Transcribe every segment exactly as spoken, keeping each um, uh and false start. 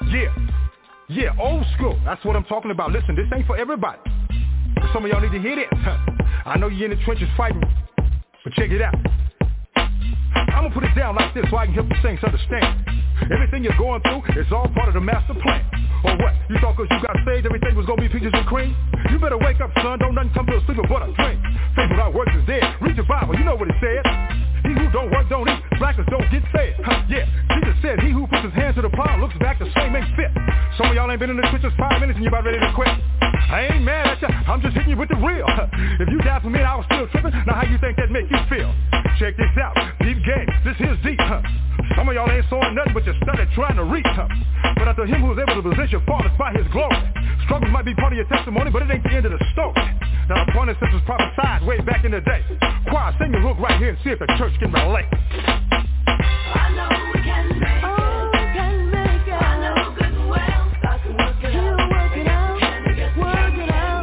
Yeah, yeah, old school. That's what I'm talking about. Listen, this ain't for everybody. Some of y'all need to hear this. I know you're in the trenches fighting, but check it out. I'm gonna put it down like this so I can help the saints understand. Everything you're going through is all part of the master plan. Or what? You thought cause you got saved everything was gonna be peaches and cream? You better wake up, son. Don't nothing come to a sleeper but a dream. Faith without works is dead. Read your Bible, you know what it said. He who don't work don't eat. Blackers don't get fed. Huh, yeah, Jesus said he who puts his hand to the plow looks back the same ain't fit. Some of y'all ain't been in the trenches five minutes and you about ready to quit. I ain't mad at ya, I'm just hitting you with the real. If you died for me and I was still tripping, now how you think that make you feel? Check this out, deep game, this here's deep, huh? Some of y'all ain't sowing nothing but you started trying to reach, huh? But after him who is able to possess your fathers by his glory, struggles might be part of your testimony, but it ain't the end of the story. Now the point is this was prophesied way back in the day. Choir, sing the hook right here and see if the church can relate. I know we can make it. Oh, we can make it. I know good and well. I can work it He'll out. work it out. Work it out.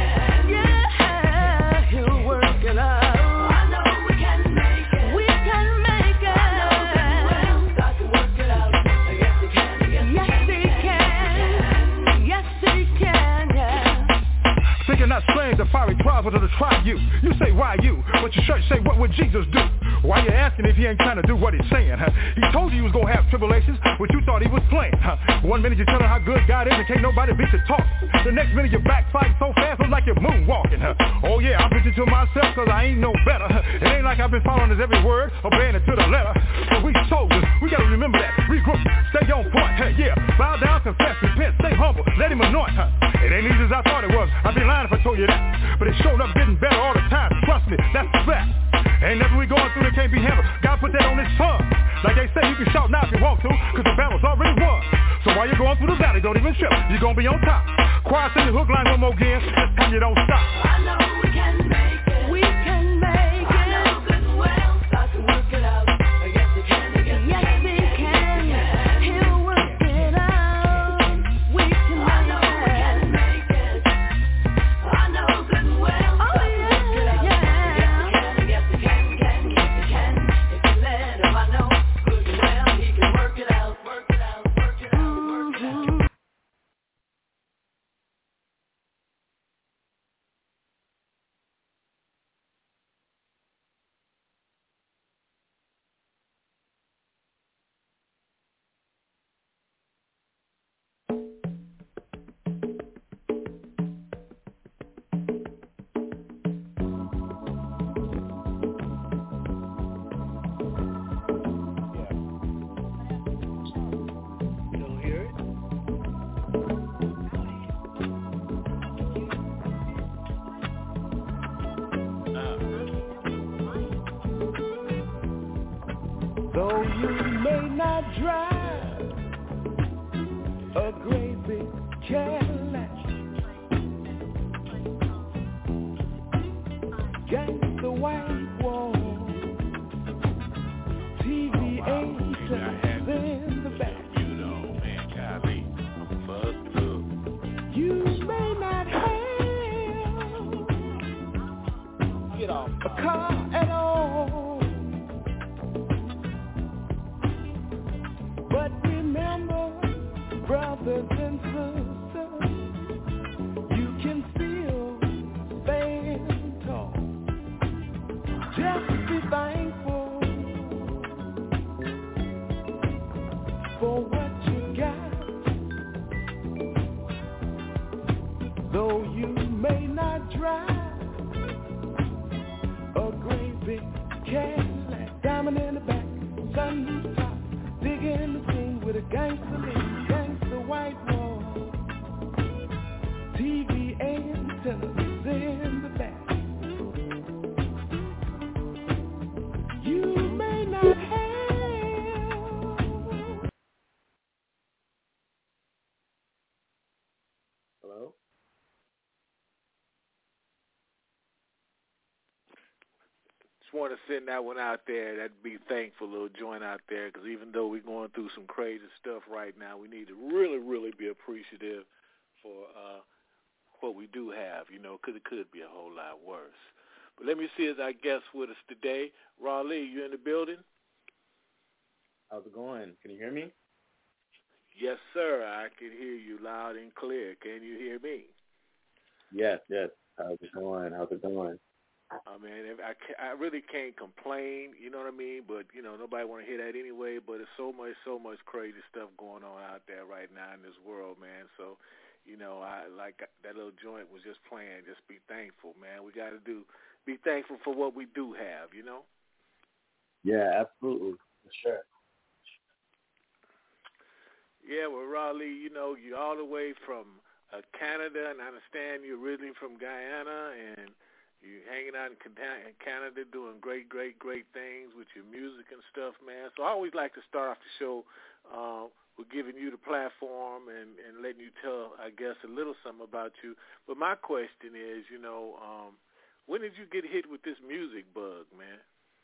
Yeah, he'll work it out. I know we can make it. We can make it. I know good and well. I can work it out. Yes, we can. Yes, Yes, he can. Yes, he can. Yeah. Thinking not strange, the fiery trials wanted to try you. You say, why you? But your church say, what would Jesus do? Why you asking if he ain't trying to do what he's saying, huh? He told you he was gonna have tribulations, but you thought he was playing, huh? One minute you're telling how good God is and can't nobody beat your talk. The next minute you're backsliding so fast, it's like you're moonwalking, huh? Oh yeah, I'm preaching to myself cause I ain't no better. It ain't like I've been following his every word, obeying it to the letter. But we soldiers, we gotta remember that. Regroup, stay on point, huh? Yeah, bow down, confess, repent, stay humble, let him anoint, huh? It ain't easy as I thought it was, I'd be lying if I told you that. But it's showing up getting better all the time, trust me, that's the fact. Ain't nothing we going through that can't be handled. God put that on his son. Like they say, you can shout now if you want to, cause the battle's already won. So while you're going through the valley, don't even trip. You're gonna be on top. Choir, sing the hook line one more again. This time you don't stop. I know we can make it. We can make I it. know good and well. I can work it out. Yes, we can. Yes, he can. He'll work it out. We can I know we can make it. make it. I know good and well. Oh, I can work it out. yeah, Yes, we can. Yes, we can. Yes, we can. If you let him, I know good and well. He can work it out. Work it out. Work it out. Work it out. Though you may not drive a great big Cadillac, got the white wall, T V antennas in the back. You know, man, golly, I'm fucked up. You may not have Get off. a car at all, but remember, brothers and sisters, you can still stand tall. Just be thankful for what you got. Though you may not drive a great big Cadillac, diamond in the back, sun top, digging the scene with a gangster lean, gangster white wall, T V antennas in the back. You may not have. Hello? Just want to send that one out there. That'd be thankful little joint out there, because even though we're going through some crazy stuff right now, we need to really, really be appreciative for uh, what we do have, you know, because it could be a whole lot worse. But let me see as our guest with us today. Raleigh, you in the building? How's it going? Can you hear me? Yes, sir. I can hear you loud and clear. Can you hear me? Yes, yes. How's it going? How's it going? I mean, if I, ca- I really can't complain, you know what I mean? But, you know, nobody want to hear that anyway. But there's so much, so much crazy stuff going on out there right now in this world, man. So, you know, I like that little joint was just playing. Just be thankful, man. We got to do, be thankful for what we do have, you know? Yeah, absolutely. For sure. Yeah, well, Raleigh, you know, you're all the way from uh, Canada, and I understand you're originally from Guyana, and you're hanging out in Can- in Canada doing great, great, great things with your music and stuff, man. So I always like to start off the show uh, with giving you the platform and, and letting you tell, I guess, a little something about you. But my question is, you know, um, when did you get hit with this music bug, man?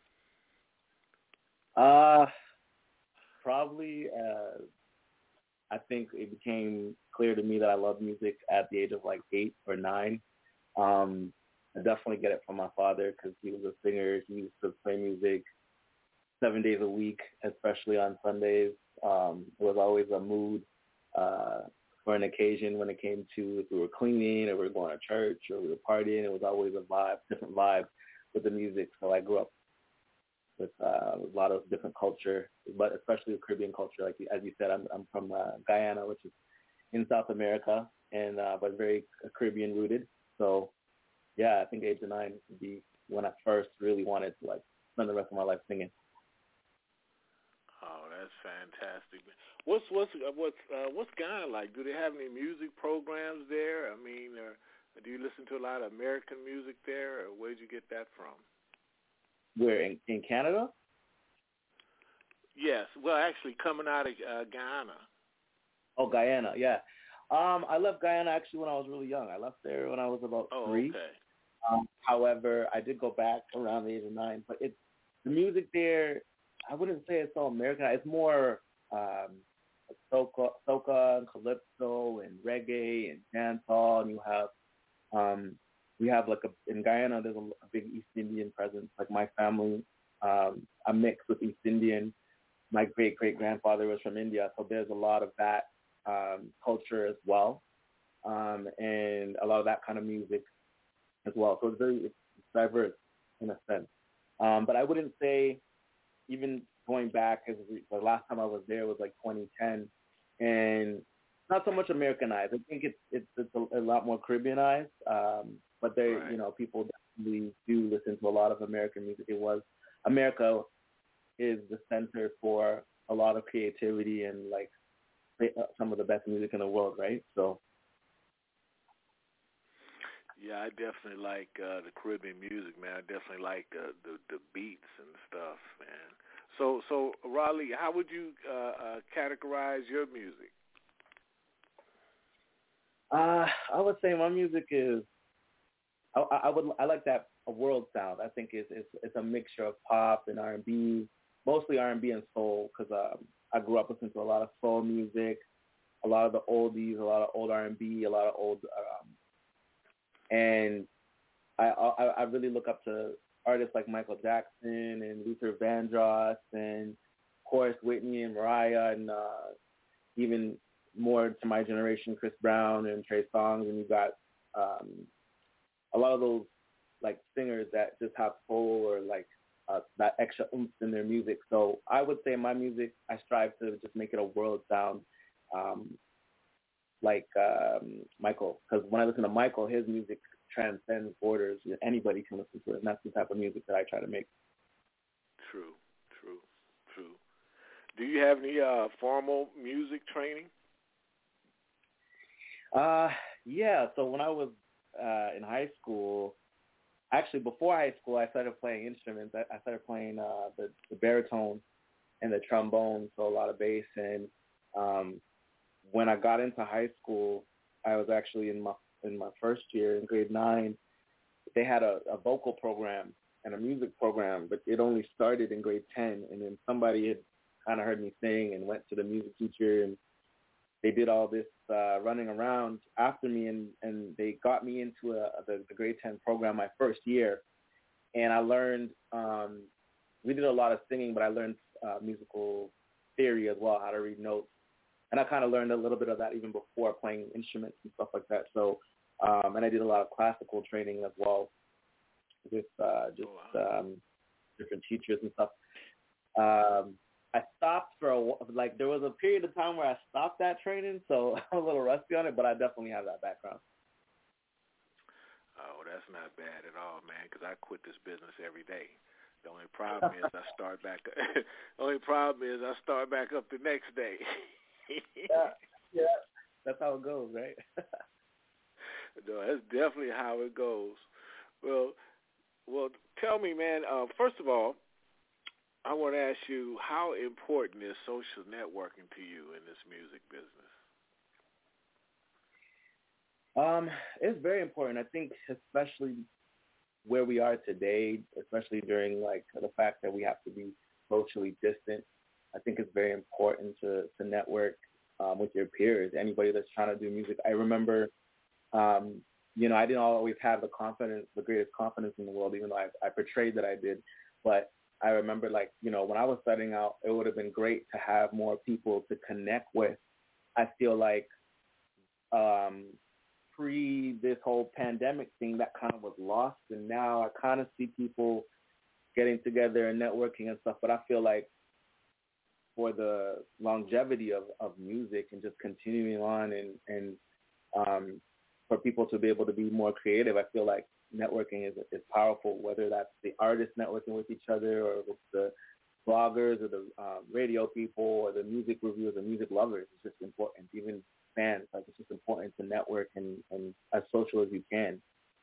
Uh, probably, uh, I think it became clear to me that I love music at the age of like eight or nine. Um, I definitely get it from my father because he was a singer. He used to play music seven days a week, especially on Sundays. Um, it was always a mood uh, for an occasion when it came to if we were cleaning or we were going to church or we were partying. It was always a vibe, different vibe with the music. So I grew up with uh, a lot of different culture, but especially the Caribbean culture. Like as you said, I'm, I'm from uh, Guyana, which is in South America, and uh, but very Caribbean rooted. So yeah, I think age of nine would be when I first really wanted to like spend the rest of my life singing. Oh, that's fantastic. What's what's uh, what's uh, what's Ghana like? Do they have any music programs there? I mean, or do you listen to a lot of American music there, or where did you get that from? Where in, in Canada? Yes, well, actually, coming out of uh, Guyana. Oh, Guyana, yeah. Um, I left Guyana actually when I was really young. I left there when I was about Oh, three. okay. Um, however, I did go back around the age of nine. But it's the music there. I wouldn't say it's so American. It's more um, soca, soca and calypso and reggae and dancehall. And you have um, we have like a in Guyana. There's a, a big East Indian presence. Like my family, um, I'm mixed with East Indian. My great great grandfather was from India, so there's a lot of that um, culture as well, um, and a lot of that kind of music as well. So it's very it's diverse in a sense. Um, but I wouldn't say, even going back, as we, the last time I was there was like twenty ten, and not so much Americanized. I think it's it's, it's a, a lot more Caribbeanized. Um, but they, Right. you know, people definitely do listen to a lot of American music. It was America is the center for a lot of creativity and like some of the best music in the world, right? So. Yeah, I definitely like uh, the Caribbean music, man. I definitely like uh, the the beats and stuff, man. So, so Raleigh, how would you uh, uh, categorize your music? Uh, I would say my music is. I, I would. I like that a world sound. I think it's it's it's a mixture of pop and R and B, mostly R and B and soul, because um, I grew up listening to a lot of soul music, a lot of the oldies, a lot of old R and B, a lot of old. Um, And I, I I really look up to artists like Michael Jackson and Luther Vandross and, of course, Whitney and Mariah and uh, even more to my generation, Chris Brown and Trey Songz. And you got um, a lot of those like singers that just have soul or like uh, that extra oomph in their music. So I would say my music, I strive to just make it a world sound. Um, like um, Michael, because when I listen to Michael, his music transcends borders. Anybody can listen to it, and that's the type of music that I try to make. True, true, true. Do you have any uh, formal music training? Uh, yeah, so when I was uh, in high school, actually before high school, I started playing instruments. I, I started playing uh, the, the baritone and the trombone, so a lot of bass. And um, when I got into high school, I was actually in my in my first year in grade nine. They had a, a vocal program and a music program, but it only started in grade ten. And then somebody had kind of heard me sing and went to the music teacher, and they did all this uh, running around after me, and, and they got me into a, the, the grade ten program my first year. And I learned, um, we did a lot of singing, but I learned uh, musical theory as well, how to read notes. and I kind of learned a little bit of that even before playing instruments and stuff like that. So, um, and I did a lot of classical training as well with uh, just oh, wow. um, different teachers and stuff. Um, I stopped for a like there was a period of time where I stopped that training, so I'm a little rusty on it, but I definitely have that background. Oh, that's not bad at all, man, because I quit this business every day. The only problem is I start back. The only problem is I start back up the next day. yeah, yeah, that's how it goes, right? No, that's definitely how it goes. Well, well, tell me, man. Uh, first of all, I want to ask you, how important is social networking to you in this music business? Um, it's very important. I think, especially where we are today, especially during like the fact that we have to be socially distant, I think it's very important to, to network um, with your peers, anybody that's trying to do music. I remember, um, you know, I didn't always have the confidence, the greatest confidence in the world, even though I, I portrayed that I did. But I remember, like, you know, when I was starting out, it would have been great to have more people to connect with. I feel like um, pre this whole pandemic thing, that kind of was lost. And now I kind of see people getting together and networking and stuff. But I feel like for the longevity of, of music and just continuing on and, and um, for people to be able to be more creative, I feel like networking is is powerful, whether that's the artists networking with each other or if it's the bloggers or the um, radio people or the music reviewers or music lovers. It's just important. Even fans, like, it's just important to network and, and as social as you can.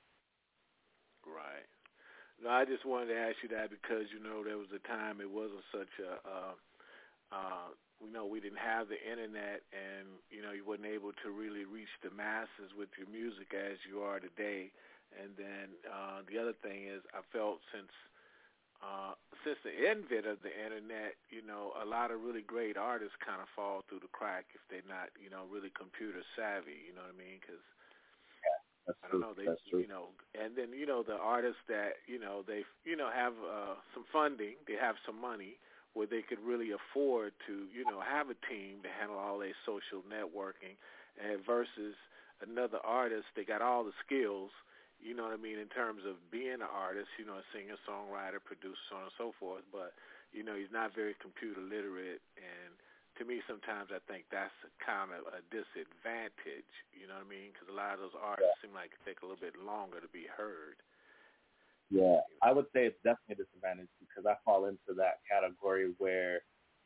Right. No, I just wanted to ask you that because, you know, there was a time it wasn't such a, uh, uh, you know, we didn't have the internet and, you know, you wasn't able to really reach the masses with your music as you are today. And then uh, the other thing is I felt since uh, since the advent of the internet, you know, a lot of really great artists kind of fall through the crack if they're not, you know, really computer savvy, you know what I mean? Because That's I don't true. know, they, That's true. you know, and then, you know, the artists that, you know, they, you know, have uh, some funding, they have some money where they could really afford to, you know, have a team to handle all their social networking, and versus another artist, they got all the skills, you know what I mean, in terms of being an artist, you know, a singer, songwriter, producer, so on and so forth, but, you know, he's not very computer literate, and to me, sometimes I think that's kind of a disadvantage, you know what I mean, because a lot of those artists Yeah. seem like it take a little bit longer to be heard. Yeah, I would say it's definitely a disadvantage because I fall into that category where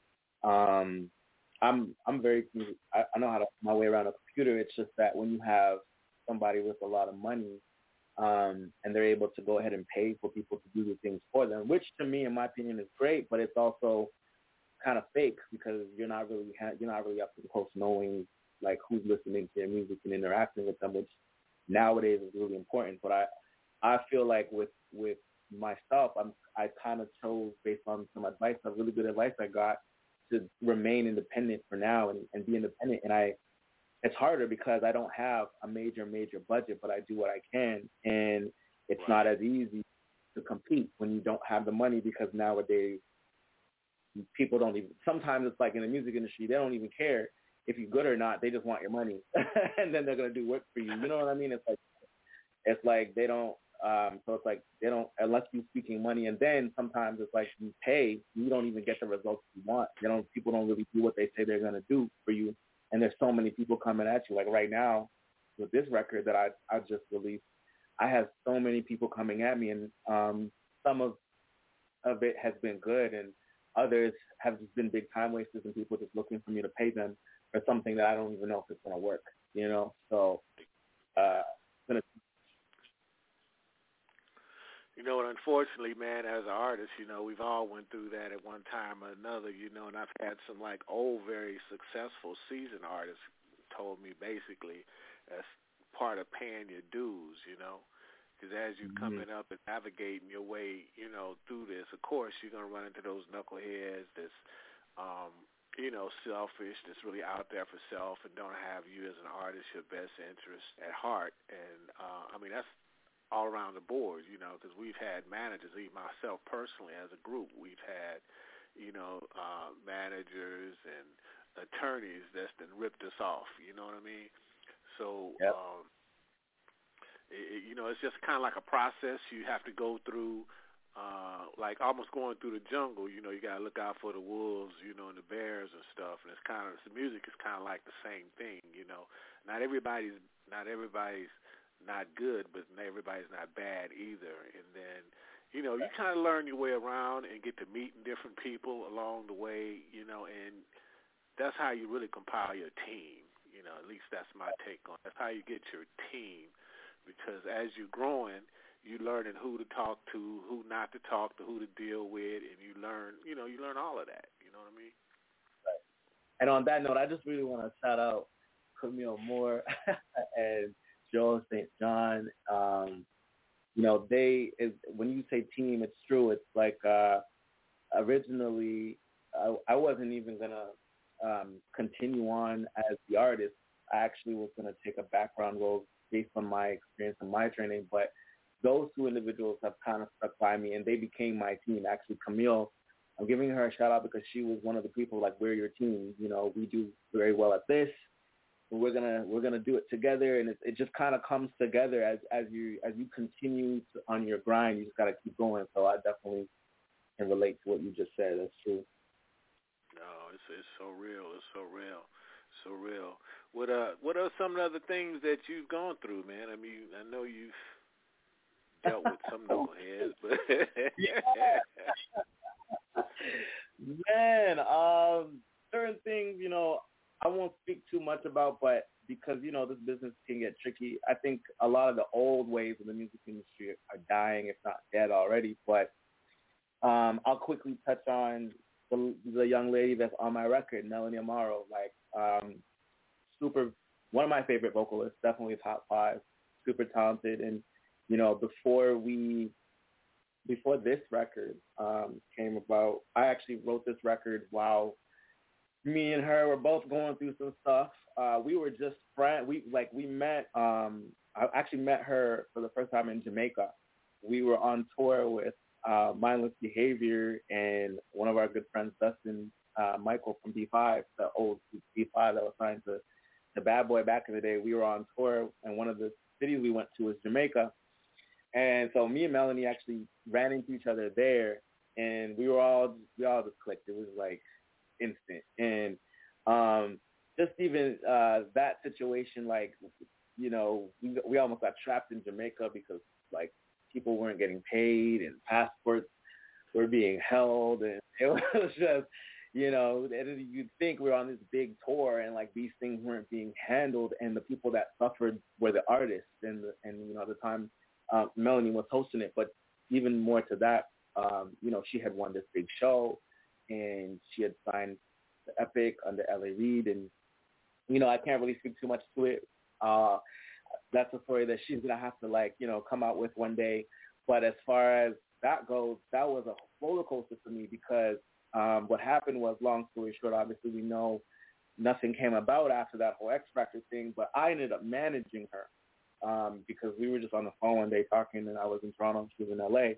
um, I'm I'm very I, I know how to my way around a computer. It's just that when you have somebody with a lot of money um, and they're able to go ahead and pay for people to do the things for them, which to me, in my opinion, is great, but it's also kind of fake because you're not really ha- you're not really up to close knowing like who's listening to your music and interacting with them, which nowadays is really important. But I I feel like with with myself, I'm I kind of chose based on some advice, some really good advice I got, to remain independent for now and, and be independent. And I it's harder because I don't have a major major budget, but I do what I can, and it's Right. not as easy to compete when you don't have the money because nowadays people don't even, sometimes it's like in the music industry, they don't even care if you're good or not. They just want your money and then they're going to do work for you. You know what I mean? It's like, it's like they don't, um, so it's like they don't, unless you're speaking money. And then sometimes it's like you pay, you don't even get the results you want. You know, people don't really do what they say they're going to do for you. And there's so many people coming at you. Like right now with this record that I, I just released, I have so many people coming at me, and um, some of, of it has been good, and others have just been big time wasters and people just looking for me to pay them for something that I don't even know if it's going to work, you know? So, uh, gonna... You know, and unfortunately, man, as an artist, you know, we've all went through that at one time or another, you know, and I've had some, like, old, very successful seasoned artists told me basically that's part of paying your dues, you know? Because as you're Mm-hmm. coming up and navigating your way, you know, through this, of course, you're going to run into those knuckleheads that's, um, you know, selfish, that's really out there for self and don't have you as an artist, your best interest at heart. And, uh, I mean, that's all around the board, you know, because we've had managers, even myself personally as a group, we've had, you know, uh, managers and attorneys that's been ripped us off. You know what I mean? So, Yep. um, it, you know, it's just kind of like a process you have to go through, uh, like almost going through the jungle. You know, you got to look out for the wolves, you know, and the bears and stuff. And it's kind of, the music is kind of like the same thing, you know. Not everybody's, not everybody's not good, but everybody's not bad either. And then, you know, you kind of learn your way around and get to meeting different people along the way, you know, and that's how you really compile your team. You know, at least that's my take on it. That's how you get your team, because as you're growing, you're learning who to talk to, who not to talk to, who to deal with, and you learn, you know, you learn all of that. You know what I mean? Right. And on that note, I just really want to shout out Camille Moore and Joel Saint John. Um, you know, they, is, when you say team, it's true. It's like uh, originally I, I wasn't even going to um, continue on as the artist. I actually was going to take a background role based on my experience and my training, but those two individuals have kind of stuck by me, and they became my team. Actually, Camille, I'm giving her a shout out because she was one of the people like, we're your team. You know, we do very well at this, and we're gonna we're gonna do it together. And it, it just kind of comes together as as you as you continue to, on your grind. You just gotta keep going. So I definitely can relate to what you just said. That's true. No, it's it's so real. It's so real. So real. What uh what are some of the other things that you've gone through, man? I mean, I know you've dealt with some knuckleheads, but man, um, certain things, you know, I won't speak too much about, but because, you know, this business can get tricky. I think a lot of the old ways of the music industry are dying, if not dead already. But um, I'll quickly touch on the, the young lady that's on my record, Melanie Amaro. Like, um, super, one of my favorite vocalists, definitely top five, super talented. And, you know, before we, before this record um, came about, I actually wrote this record while me and her were both going through some stuff. Uh, we were just friends. We like we met. Um, I actually met her for the first time in Jamaica. We were on tour with uh, Mindless Behavior and one of our good friends, Dustin uh, Michael from B five, the old B five that was signed to, to Bad Boy back in the day. We were on tour, and one of the cities we went to was Jamaica. And so me and Melanie actually ran into each other there, and we were all we all just clicked. It was like instant. And um, just even uh, that situation, like, you know, we, we almost got trapped in Jamaica because, like, people weren't getting paid and passports were being held. And it was just, you know, you'd think we were on this big tour and, like, these things weren't being handled. And the people that suffered were the artists. And, the, and you know, at the time, uh, Melanie was hosting it. But even more to that, um, you know, she had won this big show, and she had signed the Epic under L A Reid. And, you know, I can't really speak too much to it. Uh, that's a story that she's going to have to, like, you know, come out with one day. But as far as that goes, that was a roller coaster for me because um, what happened was, long story short, obviously we know nothing came about after that whole X Factor thing, but I ended up managing her um, because we were just on the phone one day talking, and I was in Toronto, she was in L A.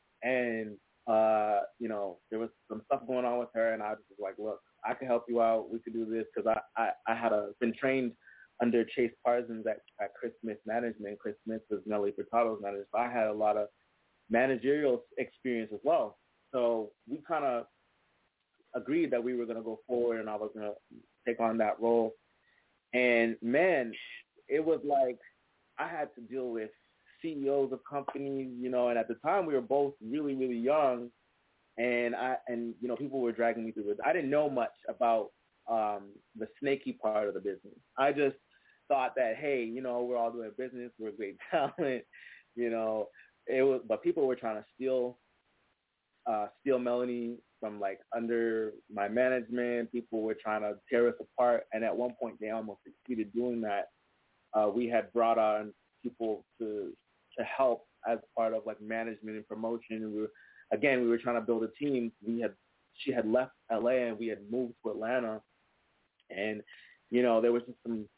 And Uh, you know, there was some stuff going on with her, and I was just like, look, I can help you out. We could do this because I, I, I had a, been trained under Chase Parsons at, at Chris Smith Management. Chris Smith was Nelly Furtado's manager, so I had a lot of managerial experience as well. So we kind of agreed that we were going to go forward, and I was going to take on that role. And, man, it was like I had to deal with C E Os of companies, you know, and at the time we were both really, really young, and I and you know people were dragging me through this. I didn't know much about um, the snaky part of the business. I just thought that, hey, you know, we're all doing business, we're great talent, you know. It was, but people were trying to steal, uh, steal Melanie from like under my management. People were trying to tear us apart, and at one point they almost succeeded doing that. Uh, we had brought on people to to help as part of like management and promotion. And we were, again, we were trying to build a team. We had, she had left L A and we had moved to Atlanta, and, you know, there was just some,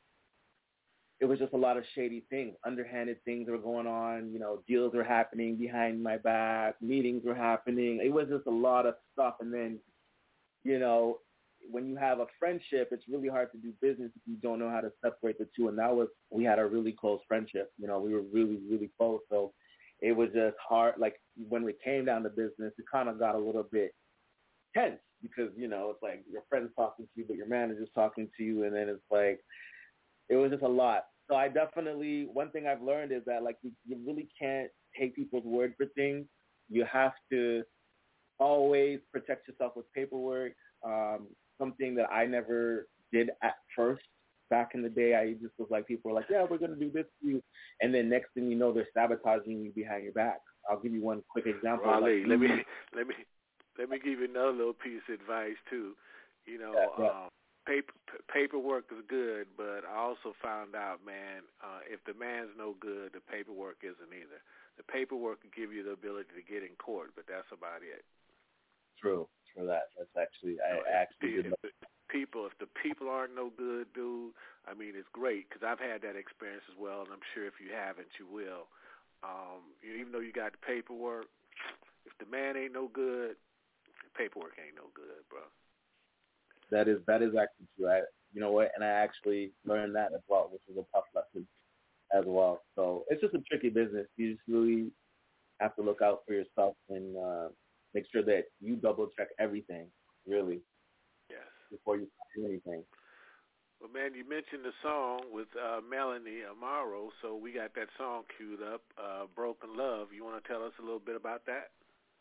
it was just a lot of shady things, underhanded things were going on. You know, deals were happening behind my back, meetings were happening. It was just a lot of stuff. And then, you know, when you have a friendship, it's really hard to do business if you don't know how to separate the two. And that was, we had a really close friendship. You know, we were really, really close. So it was just hard. Like when we came down to business, it kind of got a little bit tense because, you know, it's like your friend's talking to you, but your manager's talking to you. And then it's like, it was just a lot. So I definitely, one thing I've learned is that like you, you really can't take people's word for things. You have to always protect yourself with paperwork. Um, something that I never did at first. Back in the day, I just was like, people were like, yeah, we're going to do this for you. And then next thing you know, they're sabotaging you behind your back. I'll give you one quick example. Raleigh, like, let me let me let me give you another little piece of advice too. You know, yeah, yeah. Um, paper paperwork is good, but I also found out, man, uh, if the man's no good, the paperwork isn't either. The paperwork will give you the ability to get in court, but that's about it. True, true that. That's actually, I so actually if, did if the people, if the people aren't no good, dude, I mean, it's great because I've had that experience as well, and I'm sure if you haven't, you will. Um, you know, even though you got the paperwork, if the man ain't no good, the paperwork ain't no good, bro. That is that is actually true. I, you know what? And I actually learned that as well, which was a tough lesson as well. So it's just a tricky business. You just really have to look out for yourself and uh, make sure that you double check everything, really, yes, before you do anything. Well, man, you mentioned the song with uh, Melanie Amaro, so we got that song queued up, uh, Broken Love. You want to tell us a little bit about that?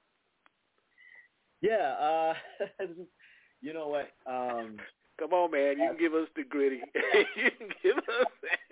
Yeah, uh, you know what? Um, Come on, man. You can give us the gritty. You can give us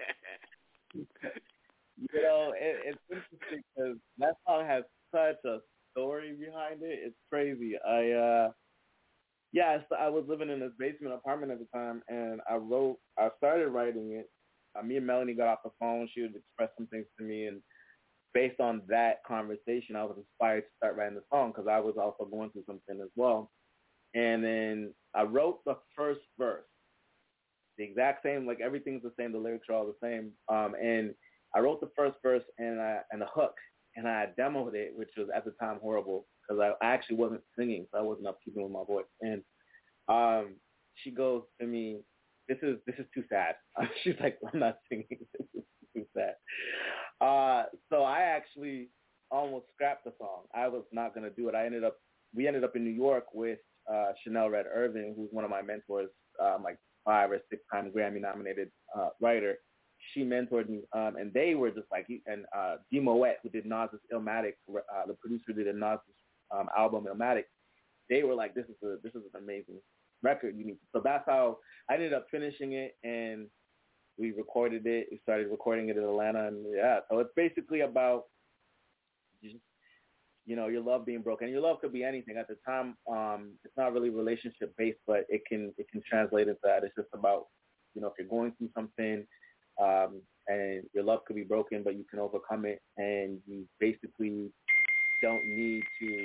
that. You know, it, it's interesting because that song has such a story behind it. It's crazy. I, uh, yeah, I, I was living in this basement apartment at the time, and I wrote, I started writing it. Uh, me and Melanie got off the phone. She would express some things to me, and based on that conversation, I was inspired to start writing the song because I was also going through something as well. And then I wrote the first verse, the exact same, like everything's the same, the lyrics are all the same. Um, and I wrote the first verse and I, and the hook, and I demoed it, which was at the time horrible because I, I actually wasn't singing, so I wasn't up keeping with my voice. And um, she goes to me, "This is this is too sad." She's like, "I'm not singing. This is too sad." Uh, so I actually almost scrapped the song. I was not gonna do it. I ended up, we ended up in New York with uh, Chanel Red Irvin, who's one of my mentors, um, like five or six time Grammy nominated uh, writer. She mentored me, um, and they were just like, and uh, D Moet, who did Nas's Illmatic, uh, the producer who did Nas's um, album Illmatic, they were like, this is a this is an amazing record. You need. So that's how I ended up finishing it, and we recorded it. We started recording it in Atlanta, and yeah. So it's basically about just, you know, your love being broken. Your love could be anything. At the time, um, it's not really relationship based, but it can it can translate into that. It's just about, you know, if you're going through something. Um, and your love could be broken, but you can overcome it, and you basically don't need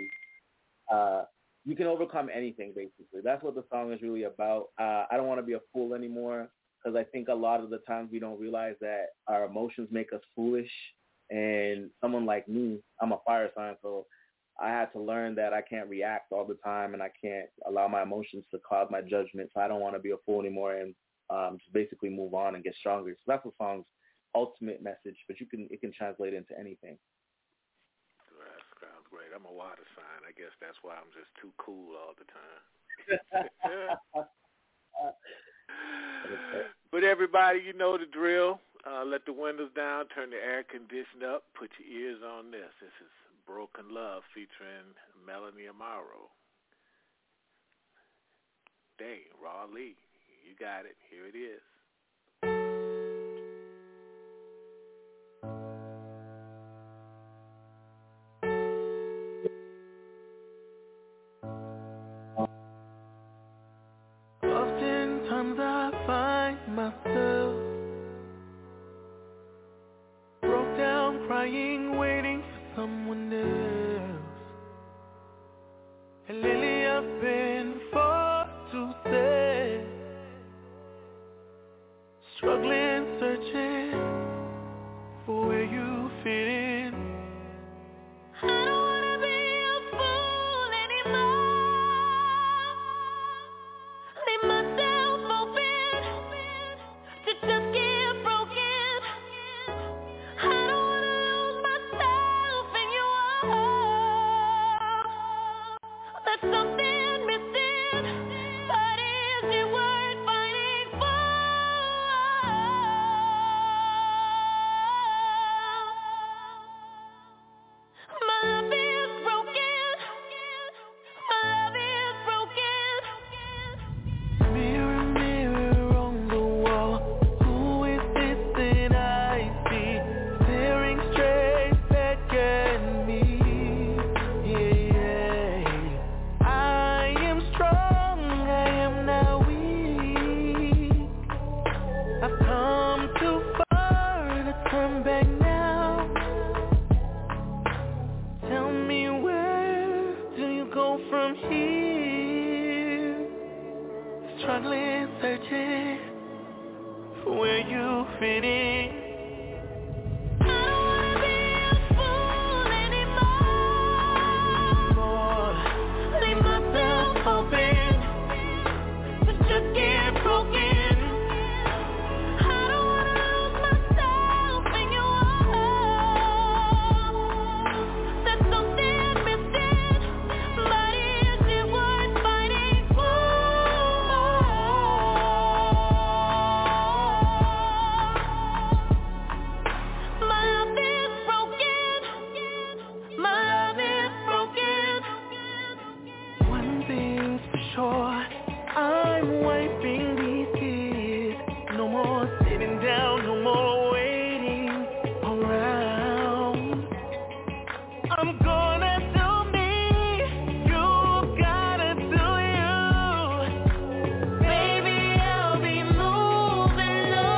to, uh, you can overcome anything, basically. That's what the song is really about. Uh, I don't want to be a fool anymore, because I think a lot of the times we don't realize that our emotions make us foolish, and someone like me, I'm a fire sign, so I had to learn that I can't react all the time, and I can't allow my emotions to cloud my judgment, so I don't want to be a fool anymore, and Um, just basically move on and get stronger. So that's the song's ultimate message, but you can it can translate into anything. That sounds great. I'm a water sign. I guess that's why I'm just too cool all the time. But everybody, you know the drill. Uh, let the windows down, turn the air conditioner up, put your ears on this. This is Broken Love featuring Melanie Amaro. Dang, Raw Lee. You got it. Here it is. Oftentimes I find myself broke down, crying, waiting for someone else. And lately I've been forced to say, struggling, searching for where you fit in. I don't wanna be a fool anymore. Leave where you fit in. I don't wanna be a fool anymore. Leave myself open to just get broken. I don't wanna lose myself in your world. There's something missing, but is it worth fighting for? My love is broken. My love is broken. One thing's for sure, I'm wiping these tears. No more sitting down, no more waiting around. I'm gonna do me, you gotta do you. Baby, I'll be moving on.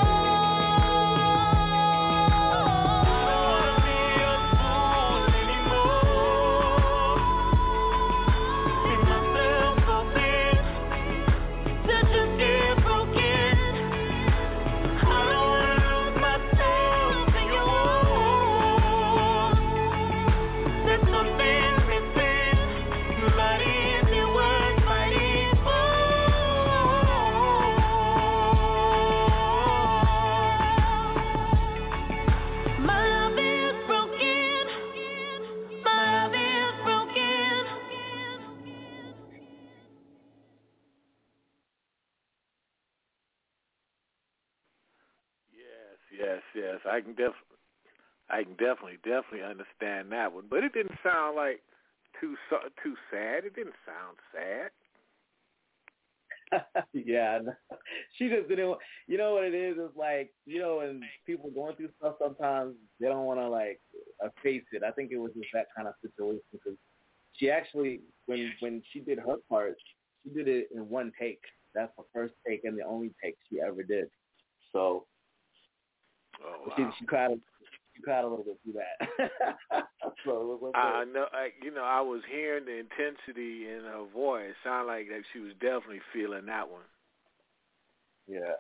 Leave myself open To just get broken. I don't wanna lose myself in your world. There's something missing, but is it worth fighting for? My love is broken. My love is broken. Yes, yes, yes. I can def, I can definitely, definitely understand that one. But it didn't sound like too so- too sad. It didn't sound sad. Yeah, no. She just didn't. wa- You know what it is? It's like, you know, when people going through stuff, sometimes they don't want to like uh, face it. I think it was just that kind of situation because she actually, when when she did her part, she did it in one take. That's the first take and the only take she ever did. So Oh she wow. she cried. She cried a little bit through that. So it was, I know. I, you know, I was hearing the intensity in her voice. It sounded like that she was definitely feeling that one. yeah.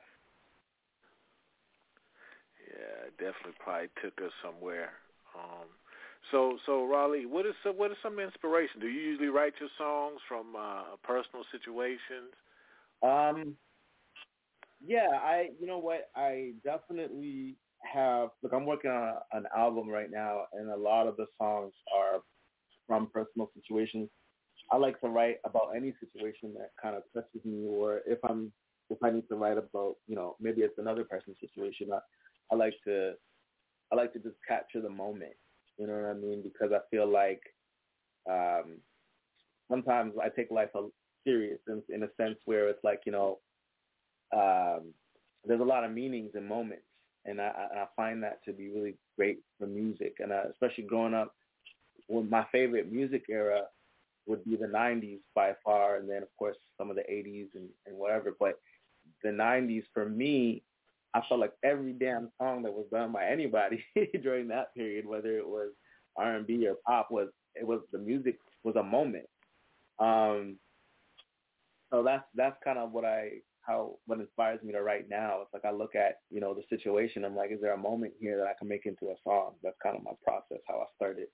Yeah, it definitely probably took her somewhere. Um, so, so Raleigh, what is some, what is some inspiration? Do you usually write your songs from uh, personal situations? Um, yeah, I, you know what, I definitely have, look, I'm working on a, an album right now, and a lot of the songs are from personal situations. I like to write about any situation that kind of touches me, or if I'm, if I need to write about, you know, maybe it's another person's situation, I, I like to, I like to just capture the moment, you know what I mean? Because I feel like um, sometimes I take life a- serious in, in a sense where it's like, you know, um, there's a lot of meanings and moments, and I, I I find that to be really great for music, and uh, especially growing up, well, my favorite music era would be the nineties by far, and then of course some of the eighties and, and whatever. But the nineties for me, I felt like every damn song that was done by anybody during that period, whether it was R and B or pop, was it was the music was a moment. Um, so that's that's kind of what I how what inspires me to write now. It's like I look at, you know, the situation. I'm like, is there a moment here that I can make into a song? That's kind of my process, how I started.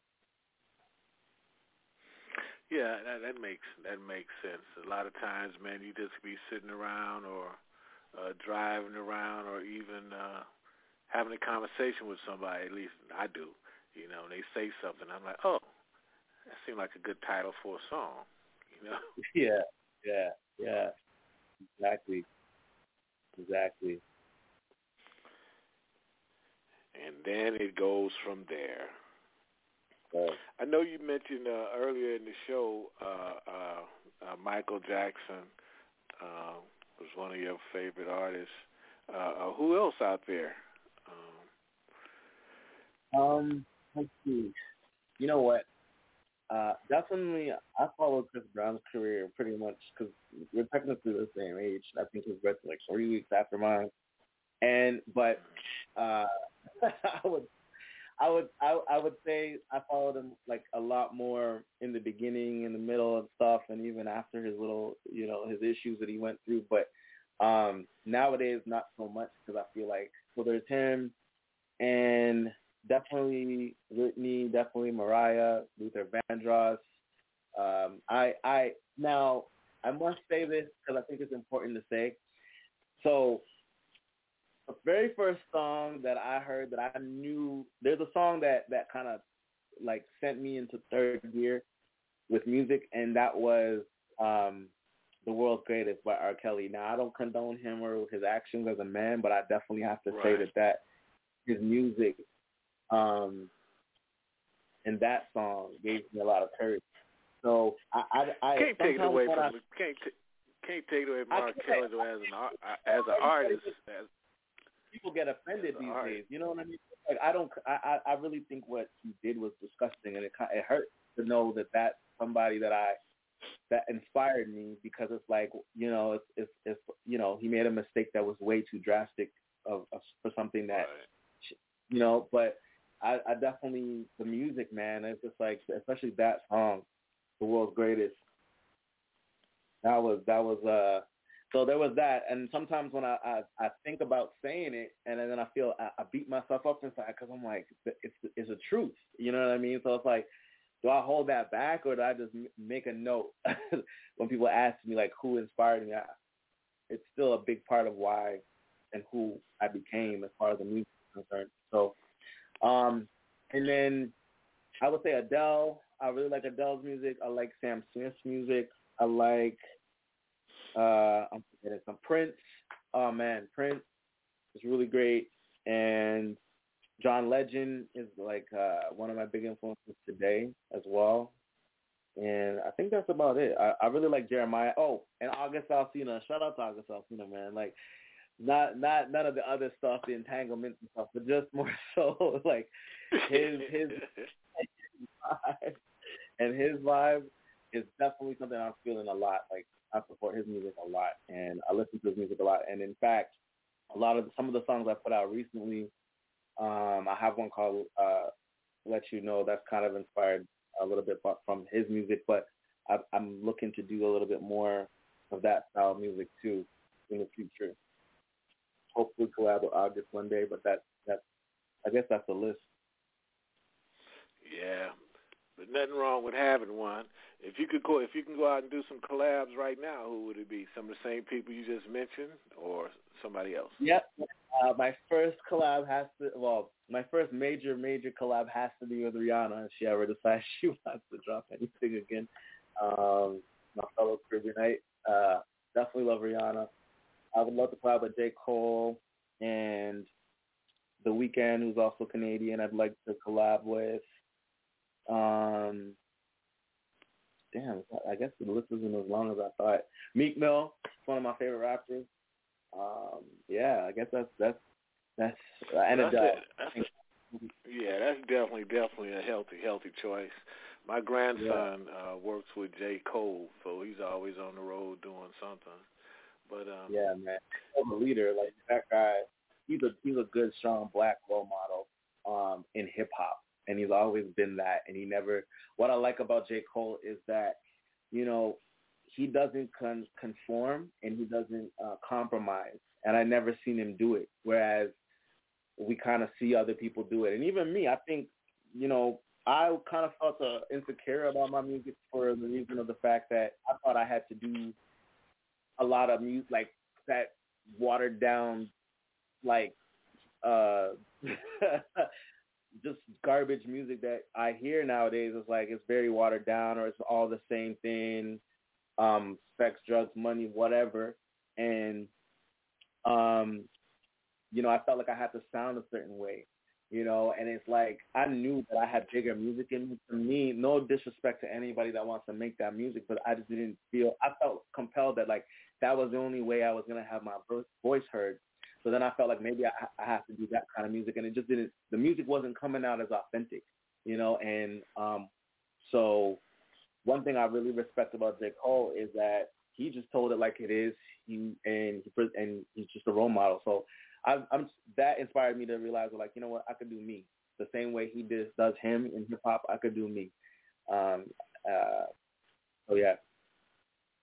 Yeah, that, that makes that makes sense. A lot of times, man, you just be sitting around or uh, driving around, or even uh, having a conversation with somebody. At least I do. You know, and they say something. I'm like, oh, that seemed like a good title for a song. You know. Yeah, yeah, yeah. Exactly. Exactly. And then it goes from there. So, I know you mentioned uh, earlier in the show uh, uh, uh, Michael Jackson uh, was one of your favorite artists. Uh, uh, who else out there? Um, um, let's see. You know what? Uh, definitely, I followed Chris Brown's career pretty much because we're technically the same age. I think his birthday like three weeks after mine. And but uh, I would, I would, I, I would say I followed him like a lot more in the beginning, in the middle and stuff, and even after his little, you know, his issues that he went through. But Um, nowadays, not so much because I feel like so there's him and definitely Whitney, definitely Mariah, Luther Vandross. Um, I I now I must say this because I think it's important to say. So the very first song that I heard that I knew, there's a song that, that kind of like sent me into third gear with music, and that was um, The World's Greatest by R. Kelly. Now, I don't condone him or his actions as a man, but I definitely have to Right. say that, that his music um, and that song gave me a lot of courage. So I, I, I can't take it away when from I, it. Can't t- can't take it away from I R. can't. Kelly though, as an ar- as an artist. As, People get offended As an these artist. days. You know what I mean? Like I don't. I, I I really think what he did was disgusting, and it ki- it hurt to know that that's somebody that I that inspired me, because it's like, you know, it's it's, it's you know, he made a mistake that was way too drastic of, of for something that right. you know. But I, I definitely, the music, man. It's just like, especially that song, The World's Greatest. That was that was uh. So there was that, and sometimes when I, I, I think about saying it, and then I feel I, I beat myself up inside because I'm like, it's it's a truth, you know what I mean? So it's like, do I hold that back, or do I just m- make a note when people ask me like who inspired me? I, it's still a big part of why and who I became as far as the music is concerned. So, um, and then I would say Adele. I really like Adele's music. I like Sam Smith's music. I like. Uh, I'm forgetting some Prince. Oh man, Prince is really great, and John Legend is like uh, one of my big influences today as well. And I think that's about it. I, I really like Jeremiah. Oh, and August Alsina. Shout out to August Alsina, man. Like, not not none of the other stuff, the entanglements and stuff, but just more so like his his vibe. And his vibe is definitely something I'm feeling a lot. Like, I support his music a lot, and I listen to his music a lot. And in fact, a lot of some of the songs I put out recently, um, I have one called uh, "Let You Know" that's kind of inspired a little bit from his music. But I, I'm looking to do a little bit more of that style of music too in the future. Hopefully, collab with August one day. But that that I guess that's the list. Yeah, but nothing wrong with having one. If you could go, if you can go out and do some collabs right now, who would it be? Some of the same people you just mentioned, or somebody else? Yep. Uh, my first collab has to, well, my first major, major collab has to be with Rihanna. If she ever decides she wants to drop anything again. Um, my fellow Caribbeanite. Uh, definitely love Rihanna. I would love to collab with J. Cole and The Weeknd, who's also Canadian. I'd like to collab with. Um, damn, I guess the list isn't as long as I thought. Meek Mill, one of my favorite rappers. Um, yeah, I guess that's that's that's uh, and That's Adele. it. That's a, yeah, that's definitely definitely a healthy healthy choice. My grandson yeah. uh, works with J. Cole, so he's always on the road doing something. But um, yeah, man, he's a leader. Like that guy, he's a he's a good, strong black role model um, in hip hop, and he's always been that. And he never. What I like about J. Cole is that, you know, he doesn't con- conform and he doesn't uh, compromise. And I never seen him do it. Whereas we kind of see other people do it. And even me, I think, you know, I kind of felt uh, insecure about my music for the reason of the fact that I thought I had to do a lot of music, like that watered down, like, uh, just garbage music that I hear nowadays. Is like, it's very watered down, or it's all the same thing. Um, sex, drugs, money, whatever. And, um, you know, I felt like I had to sound a certain way, you know, and it's like, I knew that I had bigger music in me. To me, no disrespect to anybody that wants to make that music, but I just didn't feel, I felt compelled that, like, that was the only way I was going to have my voice heard. So then I felt like maybe I, I have to do that kind of music, and it just didn't, the music wasn't coming out as authentic, you know, and um, so one thing I really respect about J. Cole is that he just told it like it is, he and he, and he's just a role model. So I, I'm that inspired me to realize, like, you know what, I could do me the same way he does does him in hip hop. I could do me. Um, uh, so yeah.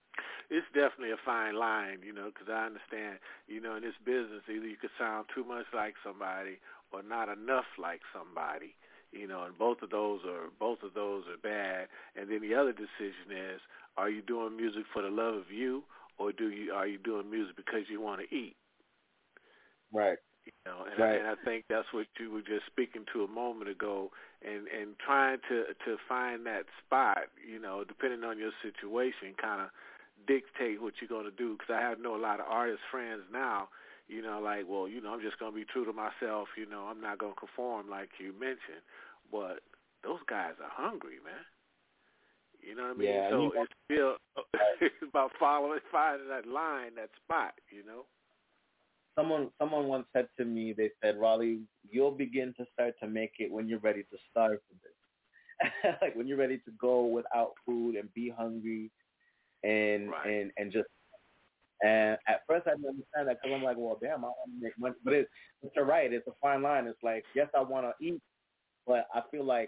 it's definitely a fine line, you know, because I understand, you know, in this business, either you could sound too much like somebody or not enough like somebody, you know, and both of those are both of those are bad. And then the other decision is, are you doing music for the love of you, or do you are you doing music because you want to eat? Right. You know, and, right. I, and I think that's what you were just speaking to a moment ago, and, and trying to to find that spot, you know, depending on your situation, kind of dictate what you're going to do. Because I have know a lot of artist friends now, you know, like, well, you know, I'm just going to be true to myself, you know, I'm not going to conform like you mentioned. But those guys are hungry, man. You know what I mean? Yeah, so you know, it's still it's about following, finding that line, that spot, you know? Someone someone once said to me, they said, Raleigh, you'll begin to start to make it when you're ready to starve for this. Like when you're ready to go without food and be hungry and right. and, and just and at first I didn't understand that because I'm like, well, damn, I want to make money. But, it, but you're right. It's a fine line. It's like, yes, I want to eat, but I feel like,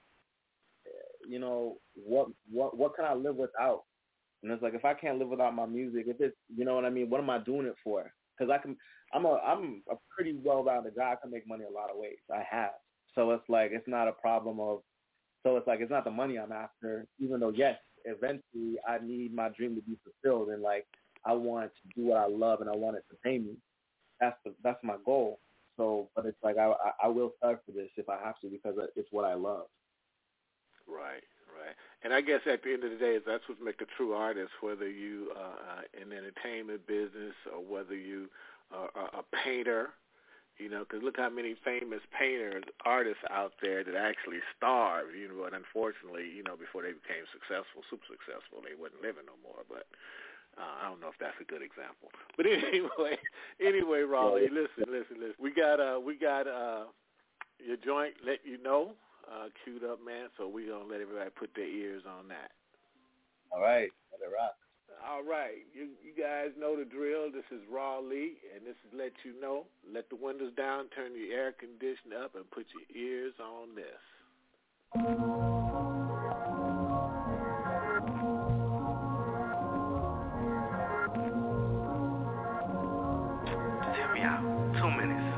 you know, what what what can I live without? And it's like, if I can't live without my music, if it's, you know what I mean, what am I doing it for? Because I can, I'm a, I'm a pretty well-rounded guy. I can make money a lot of ways. I have. So it's like, it's not a problem of, so it's like, it's not the money I'm after, even though, yes, eventually I need my dream to be fulfilled. And like, I want to do what I love and I want it to pay me. That's the, that's my goal. So, but it's like, I, I, I will start for this if I have to, because it's what I love. Right. Right. And I guess at the end of the day, that's what makes a true artist, whether you uh, in the entertainment business or whether you are uh, a painter, you know, because look how many famous painters, artists out there that actually starved, you know, and unfortunately, you know, before they became successful, super successful, they wasn't living no more. But uh, I don't know if that's a good example. But anyway, anyway, Raleigh, listen, listen, listen. We got, uh, we got uh, your joint, Let You Know. Uh, queued up, man, so we're going to let everybody put their ears on that. All right. Let it rock. All right. You, you guys know the drill. This is Raleigh, and this is Let You Know. Let the windows down, turn your air conditioner up, and put your ears on this. Just hear me out. Two minutes.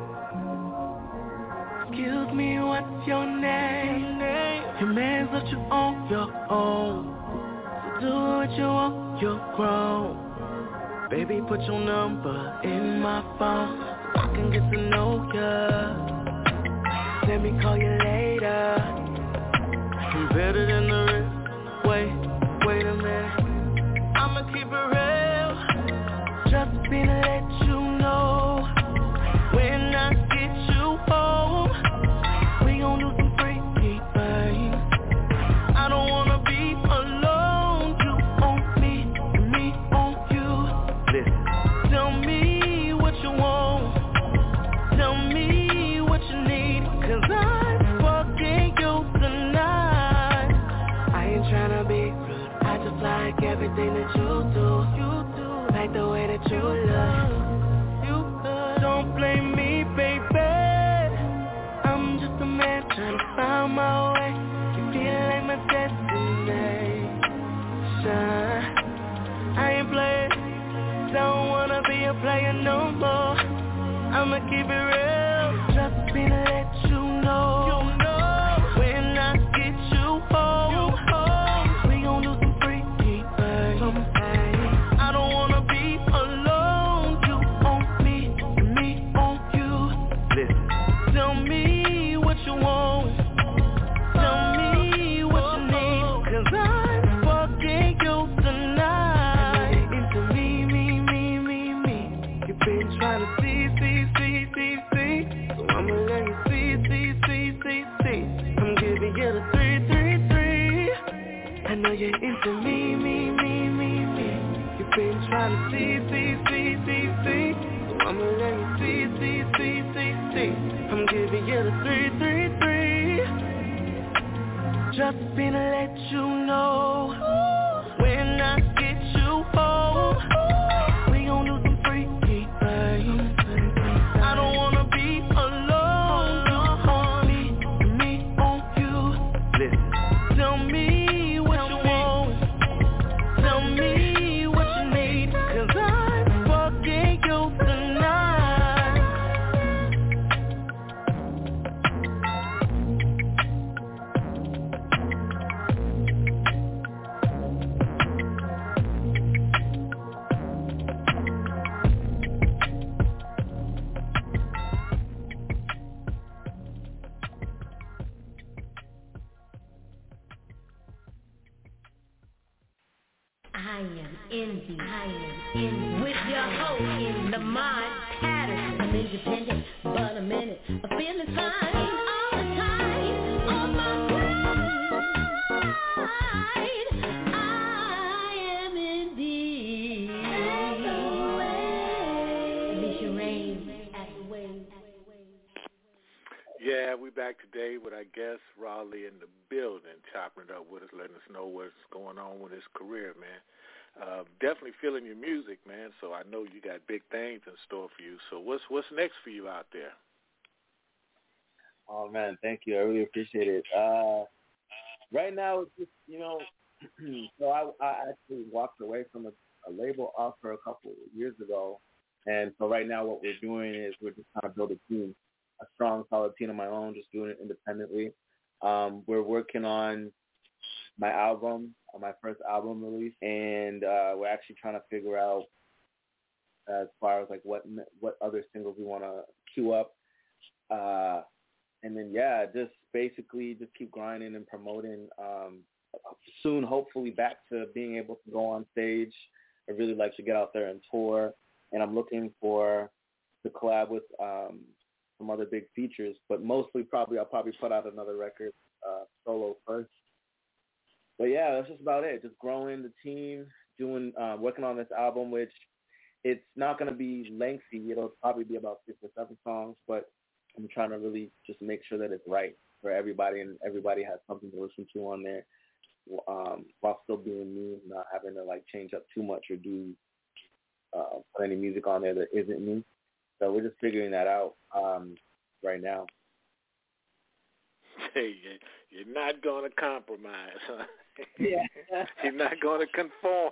Excuse me, what's your name? Your man's left you on your own. So do what you want, you're grown. Baby, put your number in my phone so I can get to know ya. Let me call you later. I'm better than the rest. Wait, wait a minute. I'ma keep it real. Just be to let you know. When I get you home, we gon' do some freaky things. I don't wanna be alone. You on me, me on you. Listen. Tell me what you want. Tell me what you need. Cause I'm fucking you tonight. I ain't tryna be rude. I just like everything that you do. You do. Like the way that you look. Don't blame me, baby. I'm just a man trying to find my way. You feel like my destination. I ain't playing. Don't wanna be a player no more. I'ma keep it real. Just be to let you know. You know. When I get you home, you home. We gon' do some freaky things. I don't wanna be alone. You on me, me on you. Listen. Tell me what you want. Tell me what you need. Cause I'm fucking you tonight. And into me, me, me, me, me. You've been trying to see, see, see, see, see. So I'ma let you see, see, see, see, see. I'm giving you the three, three, three. I know you're into me, me, me, me, me. You've been trying to see, see, see, see, see. So I'ma let you see, see, see, see, see. I'm giving you the three, three, three. Just been to let you know. When I get you home, we gon' do some freaky things. I don't wanna be alone. You on me, me on you. Listen. Tell me what you want. Tell me what you independent, but a minute, a feeling fine all the time. On my grind, I am indeed. Alicia Rain at the wave. Yeah, we back today with our guest Raleigh in the building, chopping it up with us, letting us know what's going on with his career, man. Uh, definitely feeling your music, man. So I know you got big things in store for you. So what's what's next for you out there? Oh man, thank you. I really appreciate it. Uh, right now, it's just you know, so I, I actually walked away from a, a label offer a couple of years ago, and so right now what we're doing is we're just trying to build a team, a strong, solid team of my own, just doing it independently. Um, we're working on my album, uh, my first album release, and uh, we're actually trying to figure out as far as like what what other singles we want to queue up, uh, and then yeah, just basically just keep grinding and promoting. Um, soon, hopefully, back to being able to go on stage. I really like to get out there and tour, and I'm looking for to collab with um, some other big features, but mostly probably I'll probably put out another record uh, solo first. But yeah, that's just about it. Just growing the team, doing, uh, working on this album, which it's not going to be lengthy. It'll probably be about six or seven songs, but I'm trying to really just make sure that it's right for everybody and everybody has something to listen to on there, um, while still being me, not having to like change up too much or do uh, put any music on there that isn't me. So we're just figuring that out um, right now. Hey, you're not going to compromise, huh? Yeah. You're not going to conform.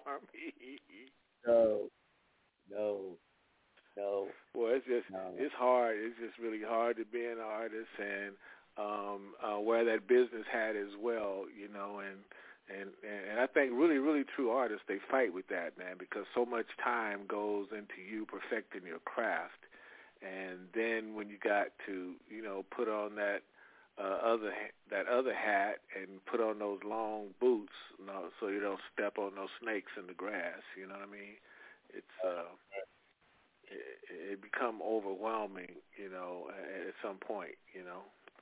no, no, no. Well, it's just no. it's hard. It's just really hard to be an artist and um, uh, wear that business hat as well, you know. And, and and I think really, really true artists, they fight with that, man, because so much time goes into you perfecting your craft, and then when you got to, you know, put on that. Uh, other that other hat and put on those long boots, you know, so you don't step on those snakes in the grass. You know what I mean? It's uh, it, it become overwhelming, you know, at, at some point, you know.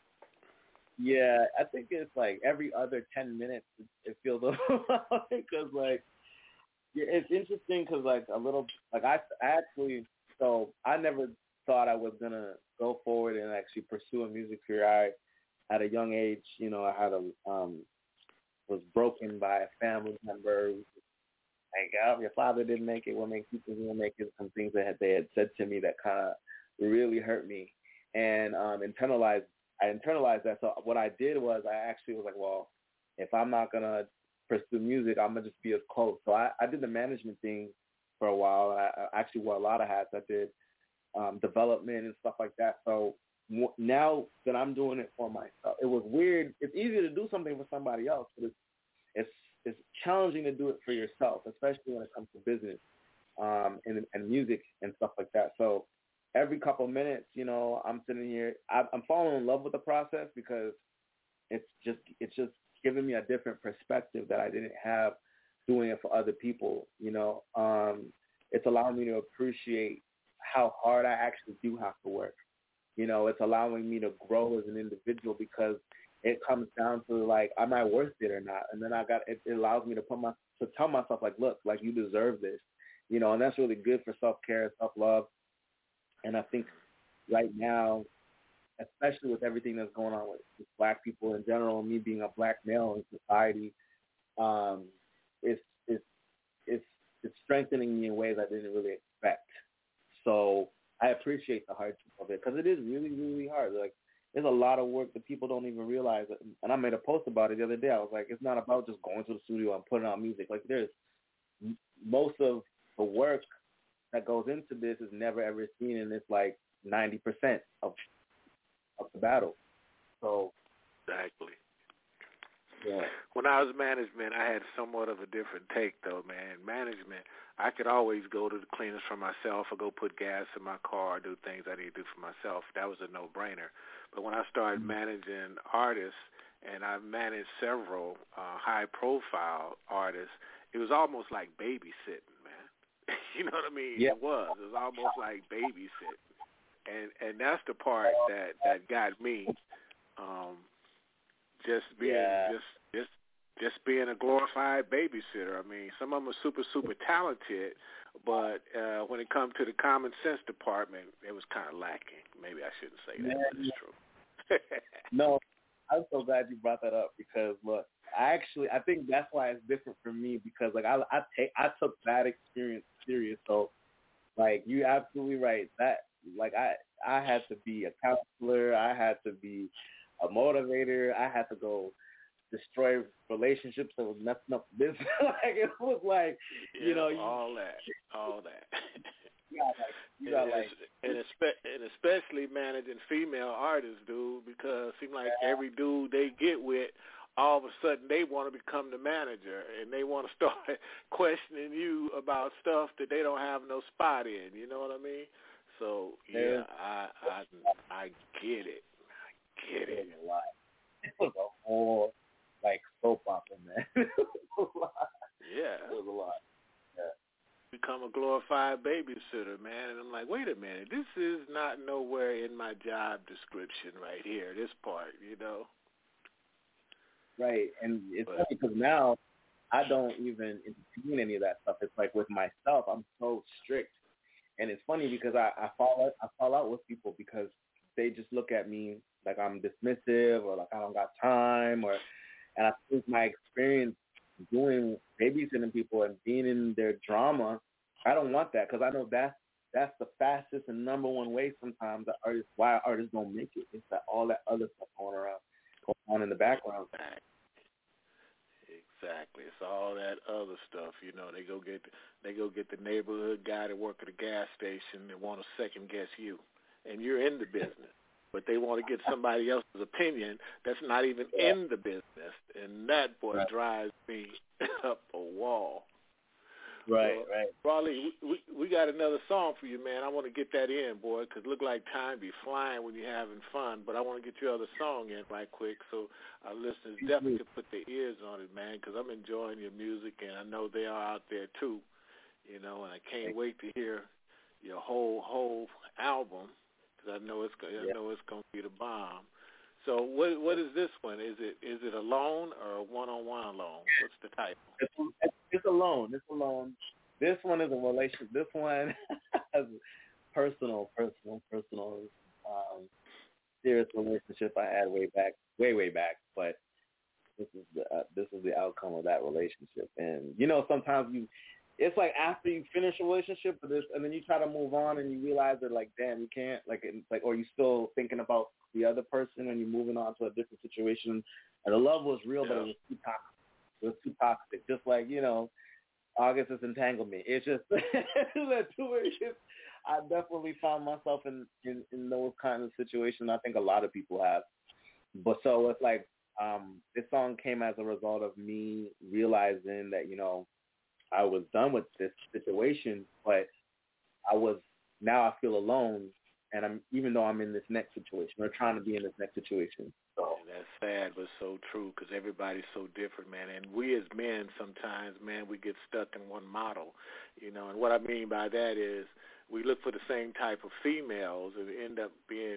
Yeah, I think it's like every other ten minutes it, it feels overwhelming because like yeah, it's interesting because like a little like I, I actually so I never thought I was gonna go forward and actually pursue a music career. I At a young age, you know, I had a um, was broken by a family member. Like, oh, your father didn't make it. What makes you think he'll make it? Some things that had, they had said to me that kind of really hurt me, and um, internalized. I internalized that. So what I did was I actually was like, well, if I'm not gonna pursue music, I'm gonna just be as close. So I, I did the management thing for a while. I, I actually wore a lot of hats. I did um, development and stuff like that. So now that I'm doing it for myself, it was weird. It's easy to do something for somebody else, but it's it's, it's challenging to do it for yourself, especially when it comes to business um, and, and music and stuff like that. So every couple of minutes, you know, I'm sitting here. I, I'm falling in love with the process because it's just it's just giving me a different perspective that I didn't have doing it for other people. You know, um, it's allowing me to appreciate how hard I actually do have to work. You know, it's allowing me to grow as an individual because it comes down to like, am I worth it or not? And then I got it, it allows me to put my to tell myself like, look, like you deserve this, you know, and that's really good for self care, self love. And I think right now, especially with everything that's going on with, with Black people in general, and me being a Black male in society, um, it's it's it's it's strengthening me in ways I didn't really expect. So I appreciate the hardship of it because it is really, really hard. Like, there's a lot of work that people don't even realize. And I made a post about it the other day. I was like, it's not about just going to the studio and putting out music. Like, there's most of the work that goes into this is never ever seen, and it's like ninety percent of of the battle. So exactly. Yeah. When I was management, I had somewhat of a different take, though, man. Management, I could always go to the cleaners for myself or go put gas in my car or do things I need to do for myself. That was a no-brainer. But when I started mm-hmm. managing artists, and I managed several uh, high-profile artists, it was almost like babysitting, man. You know what I mean? Yeah. It was. It was almost like babysitting. And and and that's the part that that got me. Um, just being Yeah. just just just being a glorified babysitter. I mean, some of them are super super talented, but uh, when it comes to the common sense department, it was kind of lacking. Maybe I shouldn't say that, Yeah. but it's true. No, I'm so glad you brought that up because look, I actually I think that's why it's different for me because like I I take I took that experience serious. So like you're absolutely right. That like I I had to be a counselor. I had to be a motivator. I had to go destroy relationships that was messing up business. Like it was like yeah, you know you, all that, all that. you got like you got and, like and, espe- and especially managing female artists, dude, because it seems like every dude they get with, all of a sudden they want to become the manager and they want to start questioning you about stuff that they don't have no spot in. You know what I mean? So yeah, I I I get it. I get it it. was a lot. It was a whole like soap opera, man. It was a lot. Yeah. It was a lot. Yeah. Become a glorified babysitter, man. And I'm like, wait a minute, this is not nowhere in my job description right here, this part, you know? Right. And it's But- funny because now I don't even entertain any of that stuff. It's like with myself, I'm so strict. And it's funny because I, I fall out, I fall out with people because they just look at me like I'm dismissive or like I don't got time or and I think my experience doing babysitting people and being in their drama, I don't want that because I know that's that's the fastest and number one way sometimes that artists why artists don't make it. It's that all that other stuff going around going on in the background. Exactly. It's all that other stuff, you know. They go get they go get the neighborhood guy that work at a gas station and want to second guess you, and you're in the business, but they want to get somebody else's opinion that's not even Yeah. in the business, and that boy Right. drives me up a wall. Right, Well, right. Raleigh, we, we we got another song for you, man. I want to get that in, boy, because it look like time be flying when you're having fun. But I want to get your other song in right quick so our listeners definitely can put their ears on it, man, because I'm enjoying your music, and I know they are out there, too. You know, and I can't wait to hear your whole whole album because I know it's I Yeah. know it's going to be the bomb. So what what is this one? Is it is it alone or one-on-one alone? What's the title? It's, it's alone. It's alone. This one is a relation. This one is personal, personal, personal, um, serious relationship I had way back, way, way back. But this is the uh, this is the outcome of that relationship. And you know, sometimes you, it's like after you finish a relationship with this, and then you try to move on, and you realize that like, damn, you can't. Like, it's like, or you still thinking about the other person, and you're moving on to a different situation. And the love was real, but it was too toxic. It was too toxic. Just like, you know, August's entanglement. It's just that two issues. I definitely found myself in, in, in those kinds of situations. I think a lot of people have. But so it's like um, this song came as a result of me realizing that, you know, I was done with this situation, but I was, now I feel alone. And I'm, even though I'm in this next situation, or trying to be in this next situation. So And that's sad, but so true, because everybody's so different, man. And we as men sometimes, man, we get stuck in one model, you know. And what I mean by that is we look for the same type of females and end up being,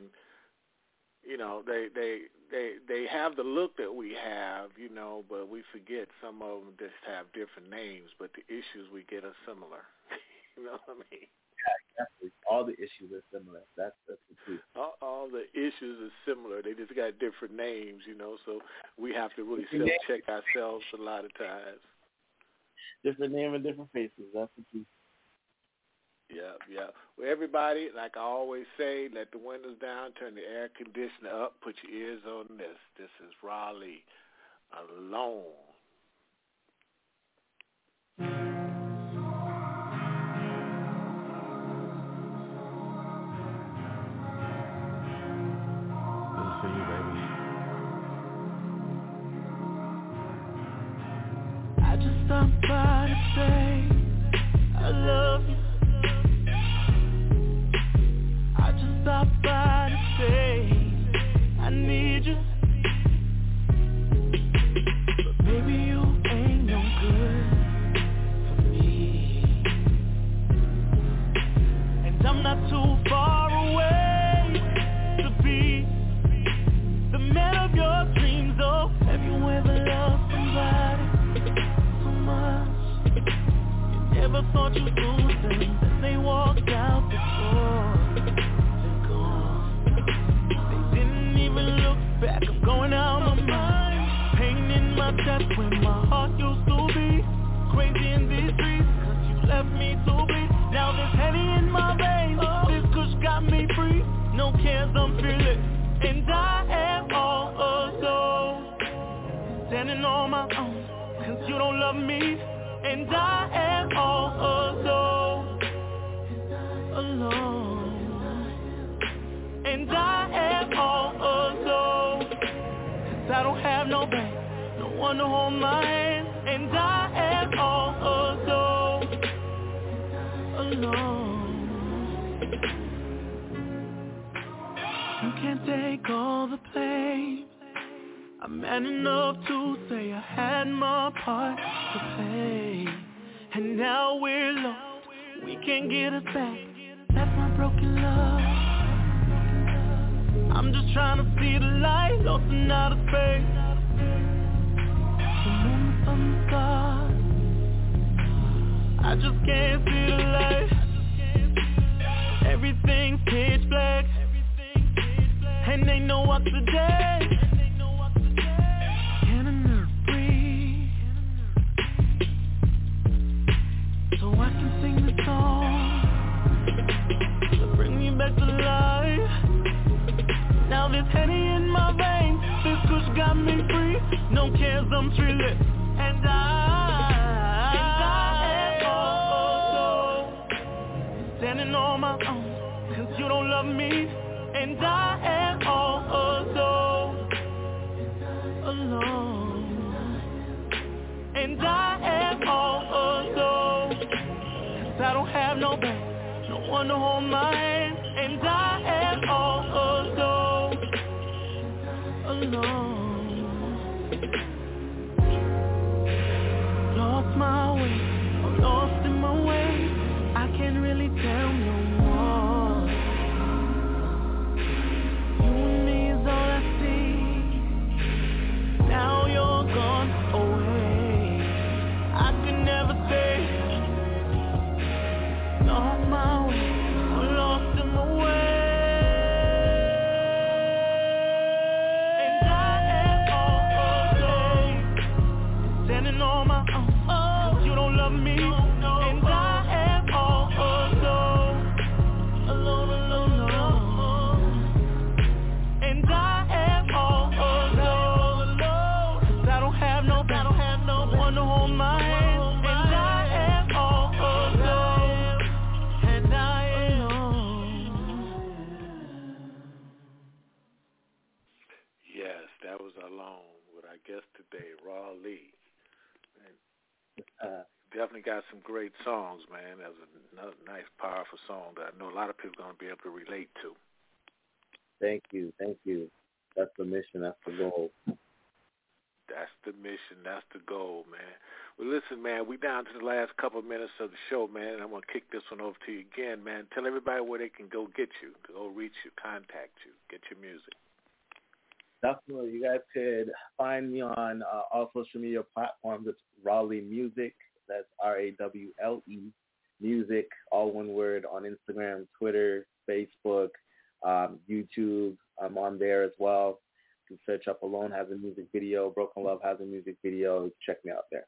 you know, they they they they have the look that we have, you know, but we forget some of them just have different names, but the issues we get are similar. You know what I mean? definitely, all the issues are similar. That's that's the truth. All, all the issues are similar. They just got different names, you know, so we have to really Yeah. self-check ourselves a lot of times. Different name and different faces. That's the truth. Yeah, yeah. Well, everybody, like I always say, let the windows down, turn the air conditioner up, put your ears on this. This is Raleigh, Alone. For you, baby. I just stopped by to say I love you. I just stopped by to say I need you. But baby, you ain't no good for me. And I'm not too far away. back, I'm going out my mind. Pain in my chest when my heart used to be. Crazy in these streets, cause you left me to bleed. Now there's Henny in my veins, this kush got me free. No cares, I'm fearless, and I am all alone. Standing on my own, cause you don't love me. And I am all alone. Alone. And I am all alone. Cause I don't have no bank, no one to hold my hand. And I am all alone. Alone. You can't take all the blame. I'm man enough to say I had my part to play. And now we're lost, we can't get us back. That's my broken love. I'm just trying to see the light, lost in outer space. The moon from the stars, I just can't see the light. Everything's pitch black, and ain't no oxygen. So I can sing the song to bring me back to life. Now there's Henny in my veins, this kush got me free. No cares, I'm fearless, and I, and I am all alone. Standing on my own, cause you don't love me. And I am all alone. Alone. And I am all alone. I don't have no bank, no one to hold my hand. And I am all alone. Alone. Lost my way, I'm lost in my way. I can't really tell no more. You and me is all I see. Now you're gone away. I could never stay. Lost my way, I'm lost in my way. And I am all alone. Standing on my own, cause you don't love me. And I am all alone. Alone, alone, alone. And I am all alone. Cause I don't have no, I don't have no one to hold my hand. And I am all alone. And I am alone. Yes, that was Alone with our guest today, Raw Lee. And Uh, definitely got some great songs, man. That was another nice, powerful song that I know a lot of people are going to be able to relate to. thank you, thank you. That's the mission, that's the goal. That's the mission. That's the goal, man. Well, listen, man, we down to the last couple of minutes of the show, man, and I'm going to kick this one over to you again, man. Tell everybody where they can go get you, to go reach you, contact you, get your music. Definitely, you guys could find me on uh, all social media platforms. It's Raleigh Music. That's R A W L E Music, all one word, on Instagram, Twitter, Facebook, um, YouTube. I'm on there as well. You can search up Alone has a music video. Broken Love has a music video. Check me out there.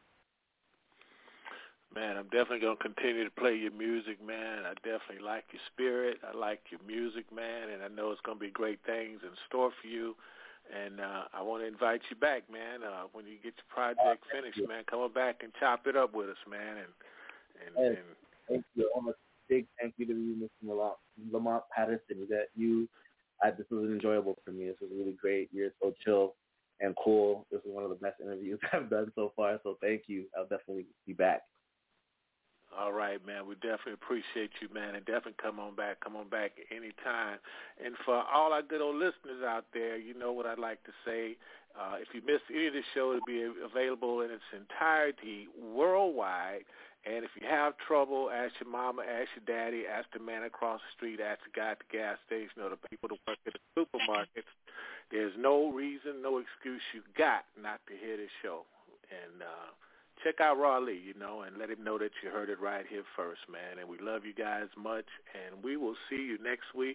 Man, I'm definitely going to continue to play your music, man. I definitely like your spirit. I like your music, man, and I know it's going to be great things in store for you. And uh, I want to invite you back, man. Uh, when you get your project finished, man, come on back and chop it up with us, man. And and, Hey, and thank you. I want a big thank you to you, Mister Lamont, Lamont Patterson. That you, I, this was enjoyable for me. This was really great. You're so chill and cool. This is one of the best interviews I've done so far. So thank you. I'll definitely be back. all right, man. We definitely appreciate you, man, and definitely come on back. Come on back anytime. And for all our good old listeners out there, you know what I'd like to say. Uh, if you missed any of the show, it'll be available in its entirety worldwide. And if you have trouble, ask your mama, ask your daddy, ask the man across the street, ask the guy at the gas station or the people that work at the supermarkets. There's no reason, no excuse you got not to hear this show. And uh, check out Raleigh, you know, and let him know that you heard it right here first, man. And we love you guys much, and we will see you next week.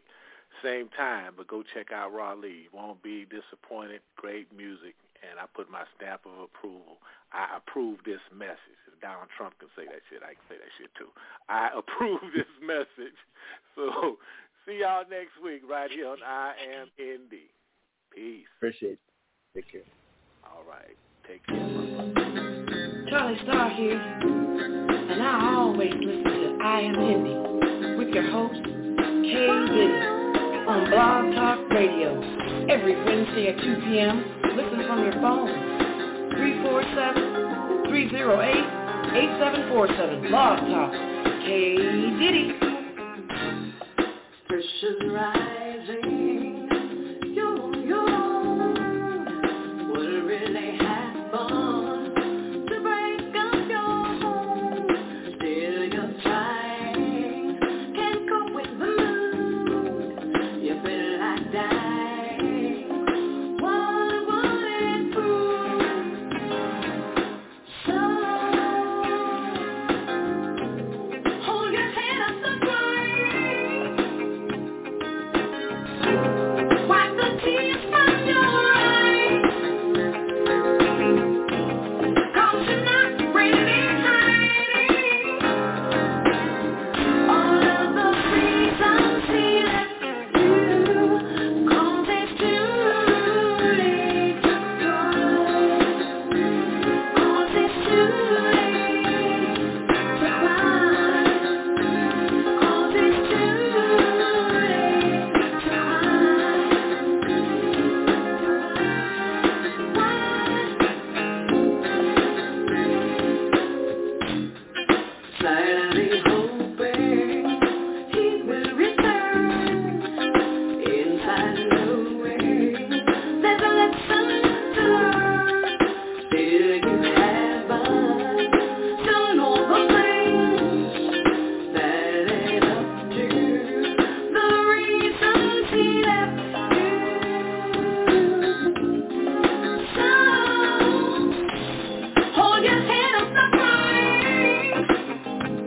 same time. But go check out Raleigh. Won't be disappointed. Great music. And I put my stamp of approval. I approve this message. If Donald Trump can say that shit, I can say that shit too. I approve this message. So see y'all next week right here on I Am Indie. Peace. Appreciate it. Take care. All right. Take care. Charlie Starr here. And I always listen to I Am Indie with your host, Kay Diddy, on Blog Talk Radio. Every Wednesday at two p.m. Listen from your phone. three four seven, three oh eight, eight seven four seven. Blog Talk. K. Diddy. Pressure's rising. You, you would really have fun to break up your home. Still you're trying. Can't cope with the mood. You feel like that.